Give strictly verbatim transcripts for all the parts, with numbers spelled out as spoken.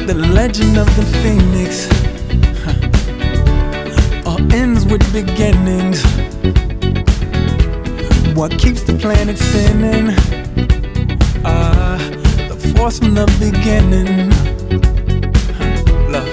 The legend of the phoenix huh. all ends with beginnings. What keeps the planet spinning? Ah, uh, the force from the beginning. Huh. Love.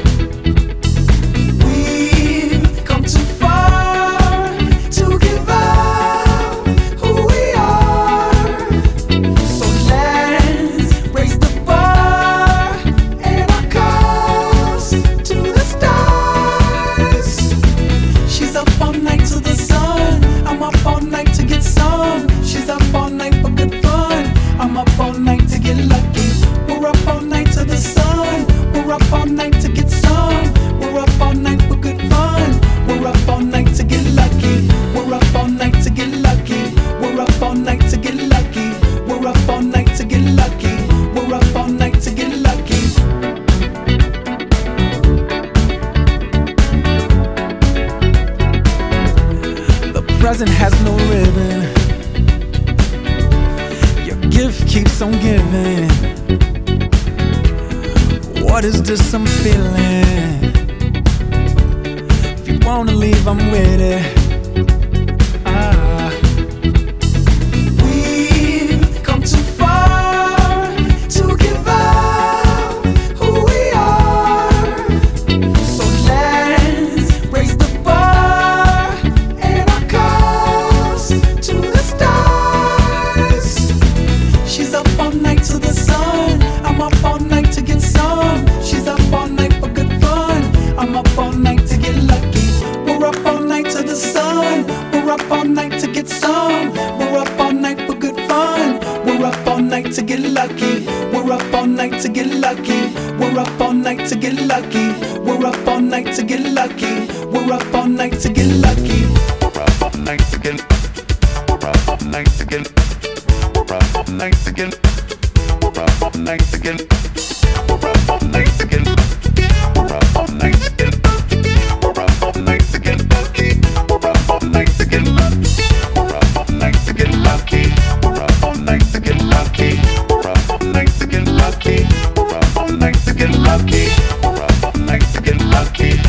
Present has no ribbon. Your gift keeps on giving. What is this I'm feeling? If you wanna leave, I'm with it. To get lucky, we're up all night to get lucky. We're up all night to get lucky. We're up all night to get lucky. We're up all night to get lucky. We're up all night to get. We're up all night to get. We're up all night to get. We're up all night to get. We're up all night to get. We're up all night to get. We're up all night to get lucky. We're up all night to get lucky. We're up all night to get lucky. We're up all night to get lucky. We're up all night to get lucky. We're up all night to get lucky. We're up all night to get lucky.